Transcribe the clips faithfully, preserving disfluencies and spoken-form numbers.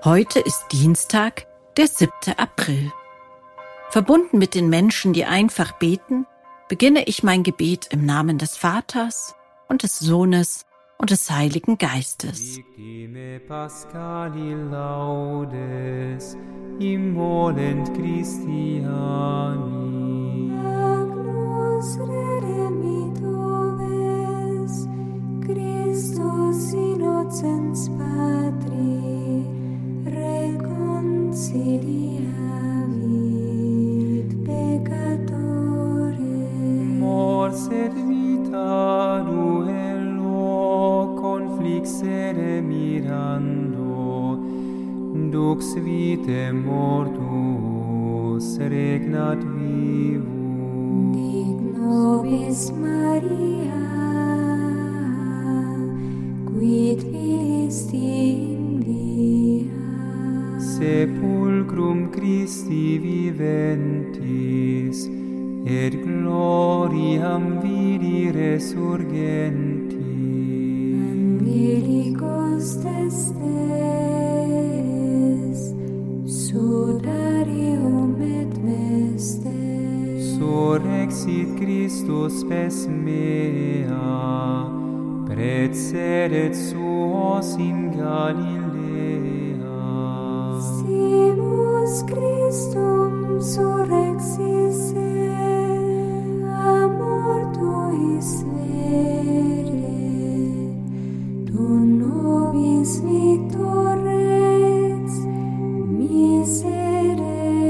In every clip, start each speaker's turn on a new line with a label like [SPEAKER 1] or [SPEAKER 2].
[SPEAKER 1] Heute ist Dienstag, der siebte April. Verbunden mit den Menschen, die einfach beten, beginne ich mein Gebet im Namen des Vaters und des Sohnes und des Heiligen Geistes.
[SPEAKER 2] Victime Paschali laudes, immolent Christiani.
[SPEAKER 3] Agnus redemitor vos, Christus innocens Patri, reconciliavit peccatores.
[SPEAKER 2] Mors et vita duello conflixere mirando, dux vitae mortus regnat vivus.
[SPEAKER 3] Dic nobis Maria, quid filisti in via.
[SPEAKER 2] Sepulcrum Christi viventis, et gloriam vidi resurgenti.
[SPEAKER 3] Angelicos testes, sudarium et vestes.
[SPEAKER 2] Surrexit Christus spes mea, praecedet suos in Galilea.
[SPEAKER 3] Simus Christum surrexisse, a mortuis vere, tu nobis victor rex miserere.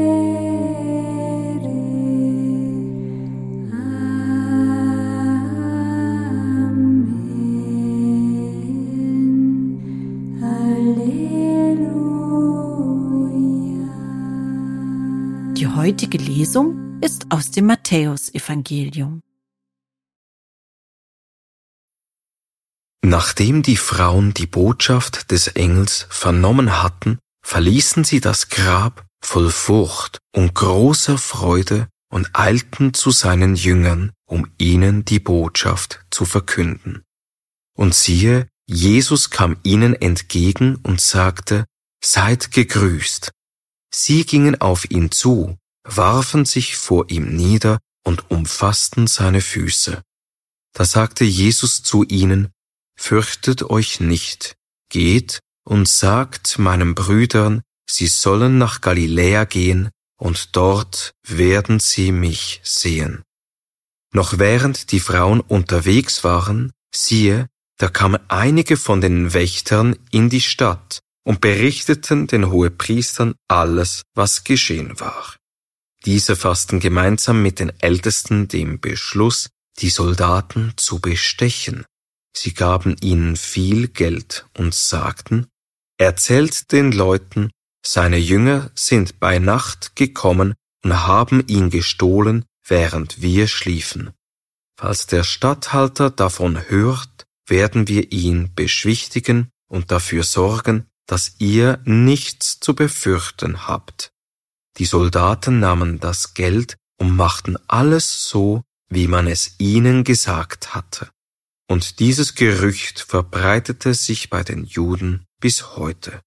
[SPEAKER 3] Amen. Halleluja.
[SPEAKER 1] Die heutige Lesung ist aus dem Matthäusevangelium.
[SPEAKER 4] Nachdem die Frauen die Botschaft des Engels vernommen hatten, verließen sie das Grab voll Furcht und großer Freude und eilten zu seinen Jüngern, um ihnen die Botschaft zu verkünden. Und siehe, Jesus kam ihnen entgegen und sagte: Seid gegrüßt. Sie gingen auf ihn zu, warfen sich vor ihm nieder und umfassten seine Füße. Da sagte Jesus zu ihnen: Fürchtet euch nicht, geht und sagt meinen Brüdern, sie sollen nach Galiläa gehen, und dort werden sie mich sehen. Noch während die Frauen unterwegs waren, siehe, da kamen einige von den Wächtern in die Stadt und berichteten den Hohepriestern alles, was geschehen war. Diese fassten gemeinsam mit den Ältesten den Beschluss, die Soldaten zu bestechen. Sie gaben ihnen viel Geld und sagten: Erzählt den Leuten, seine Jünger sind bei Nacht gekommen und haben ihn gestohlen, während wir schliefen. Falls der Statthalter davon hört, werden wir ihn beschwichtigen und dafür sorgen, dass ihr nichts zu befürchten habt. Die Soldaten nahmen das Geld und machten alles so, wie man es ihnen gesagt hatte. Und dieses Gerücht verbreitete sich bei den Juden bis heute.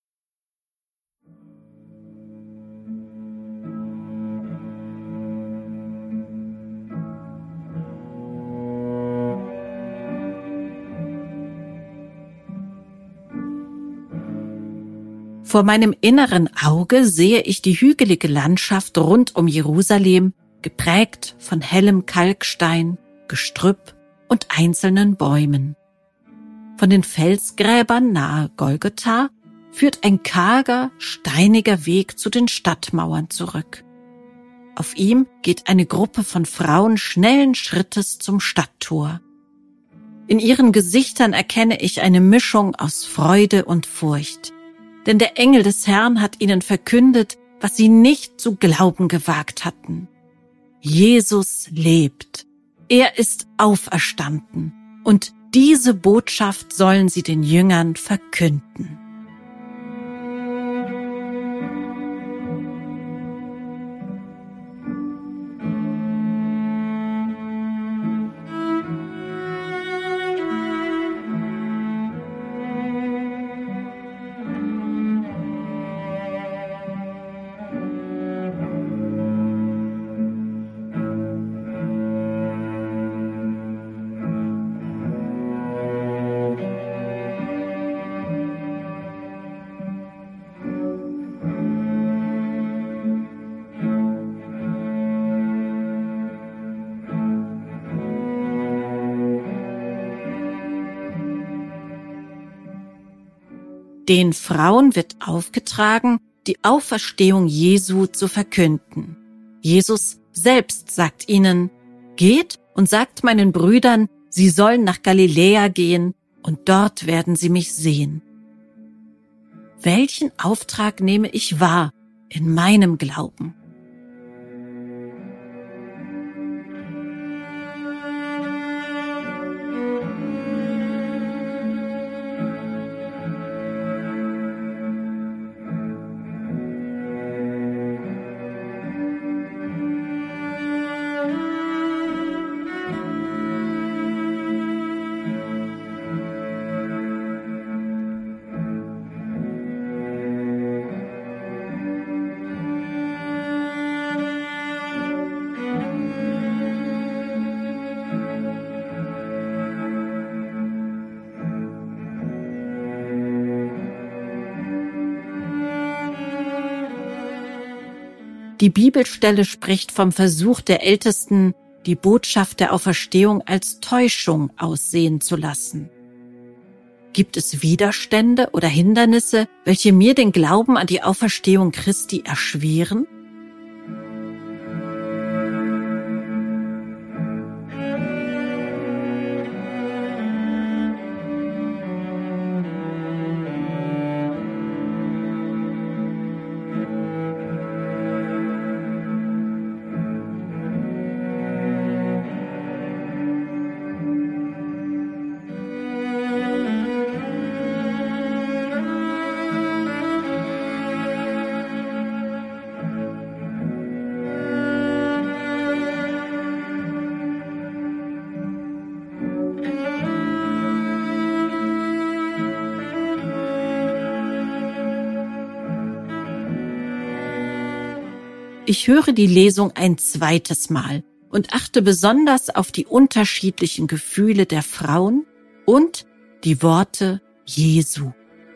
[SPEAKER 1] Vor meinem inneren Auge sehe ich die hügelige Landschaft rund um Jerusalem, geprägt von hellem Kalkstein, Gestrüpp und einzelnen Bäumen. Von den Felsgräbern nahe Golgotha führt ein karger, steiniger Weg zu den Stadtmauern zurück. Auf ihm geht eine Gruppe von Frauen schnellen Schrittes zum Stadttor. In ihren Gesichtern erkenne ich eine Mischung aus Freude und Furcht. Denn der Engel des Herrn hat ihnen verkündet, was sie nicht zu glauben gewagt hatten. Jesus lebt. Er ist auferstanden. Und diese Botschaft sollen sie den Jüngern verkünden. Den Frauen wird aufgetragen, die Auferstehung Jesu zu verkünden. Jesus selbst sagt ihnen: Geht und sagt meinen Brüdern, sie sollen nach Galiläa gehen, und dort werden sie mich sehen. Welchen Auftrag nehme ich wahr in meinem Glauben? Die Bibelstelle spricht vom Versuch der Ältesten, die Botschaft der Auferstehung als Täuschung aussehen zu lassen. Gibt es Widerstände oder Hindernisse, welche mir den Glauben an die Auferstehung Christi erschweren? Ich höre die Lesung ein zweites Mal und achte besonders auf die unterschiedlichen Gefühle der Frauen und die Worte Jesu.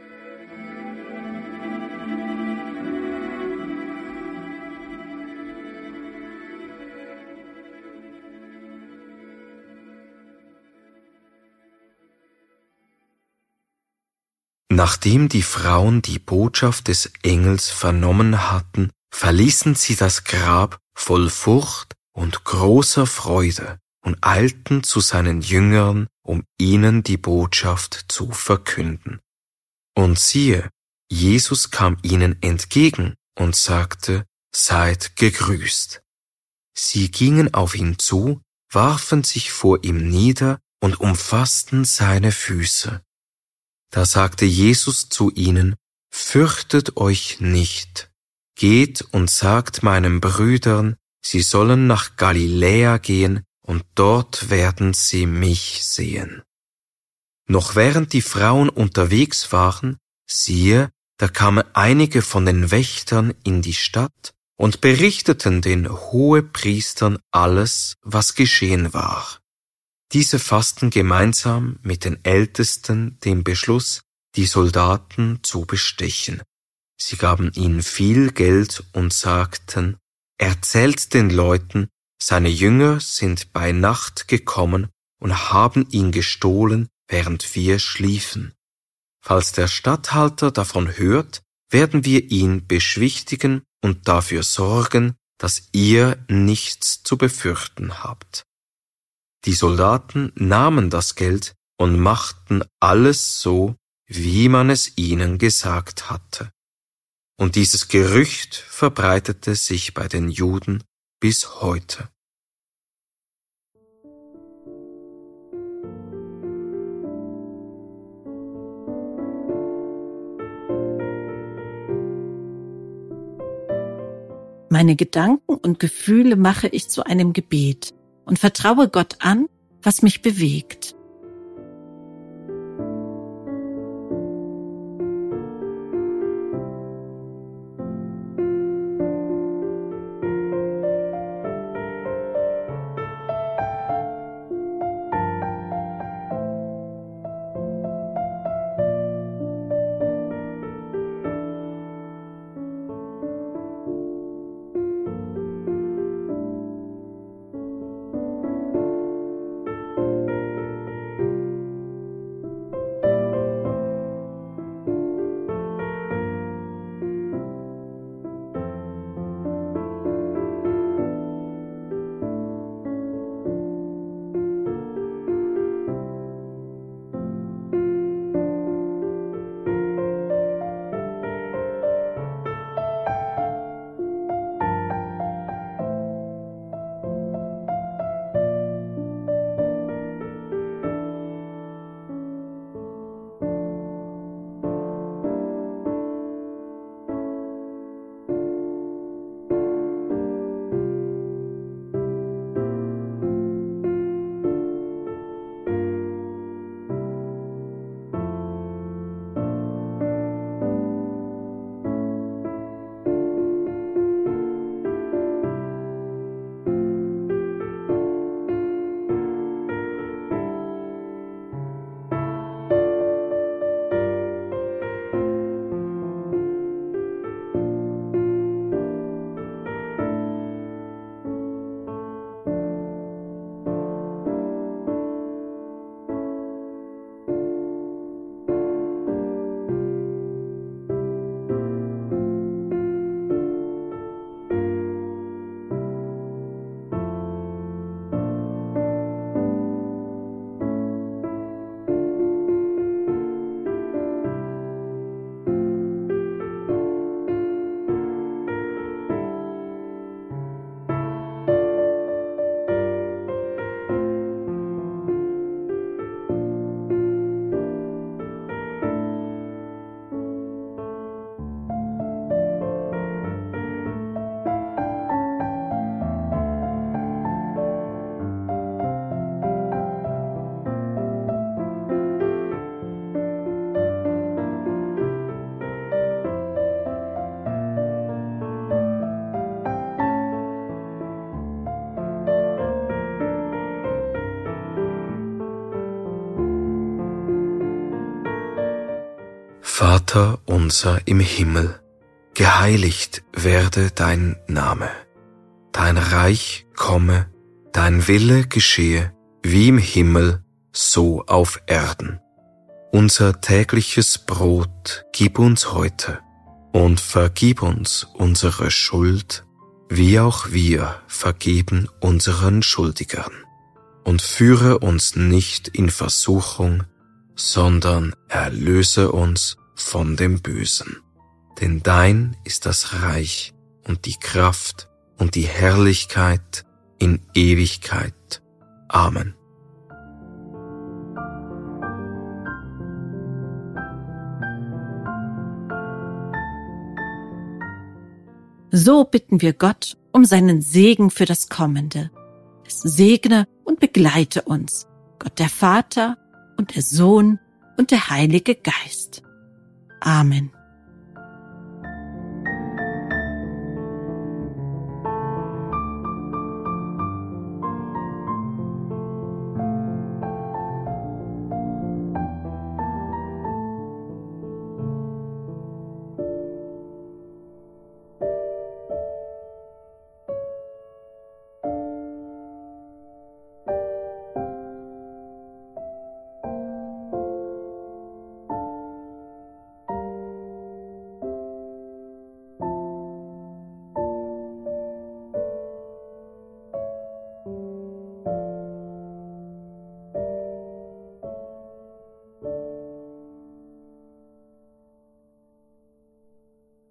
[SPEAKER 4] Nachdem die Frauen die Botschaft des Engels vernommen hatten, verließen sie das Grab voll Furcht und großer Freude und eilten zu seinen Jüngern, um ihnen die Botschaft zu verkünden. Und siehe, Jesus kam ihnen entgegen und sagte: Seid gegrüßt. Sie gingen auf ihn zu, warfen sich vor ihm nieder und umfassten seine Füße. Da sagte Jesus zu ihnen: Fürchtet euch nicht. Geht und sagt meinen Brüdern, sie sollen nach Galiläa gehen, und dort werden sie mich sehen. Noch während die Frauen unterwegs waren, siehe, da kamen einige von den Wächtern in die Stadt und berichteten den Hohepriestern alles, was geschehen war. Diese fassten gemeinsam mit den Ältesten den Beschluss, die Soldaten zu bestechen. Sie gaben ihm viel Geld und sagten: Erzählt den Leuten, seine Jünger sind bei Nacht gekommen und haben ihn gestohlen, während wir schliefen. Falls der Statthalter davon hört, werden wir ihn beschwichtigen und dafür sorgen, dass ihr nichts zu befürchten habt. Die Soldaten nahmen das Geld und machten alles so, wie man es ihnen gesagt hatte. Und dieses Gerücht verbreitete sich bei den Juden bis heute.
[SPEAKER 1] Meine Gedanken und Gefühle mache ich zu einem Gebet und vertraue Gott an, was mich bewegt.
[SPEAKER 4] Vater unser im Himmel, geheiligt werde dein Name. Dein Reich komme, dein Wille geschehe, wie im Himmel, so auf Erden. Unser tägliches Brot gib uns heute und vergib uns unsere Schuld, wie auch wir vergeben unseren Schuldigern. Und führe uns nicht in Versuchung, sondern erlöse uns von dem Bösen. Denn dein ist das Reich und die Kraft und die Herrlichkeit in Ewigkeit. Amen.
[SPEAKER 1] So bitten wir Gott um seinen Segen für das Kommende. Es segne und begleite uns, Gott der Vater und der Sohn und der Heilige Geist. Amen.